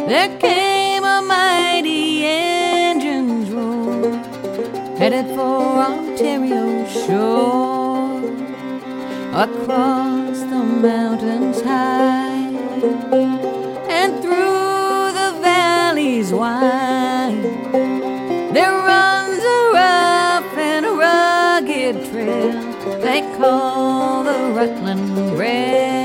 there came a mighty engine's roar, headed for Ontario shore, across the mountains high and through the valleys wide. There runs a rough and rugged trail they call the Rutland Rail.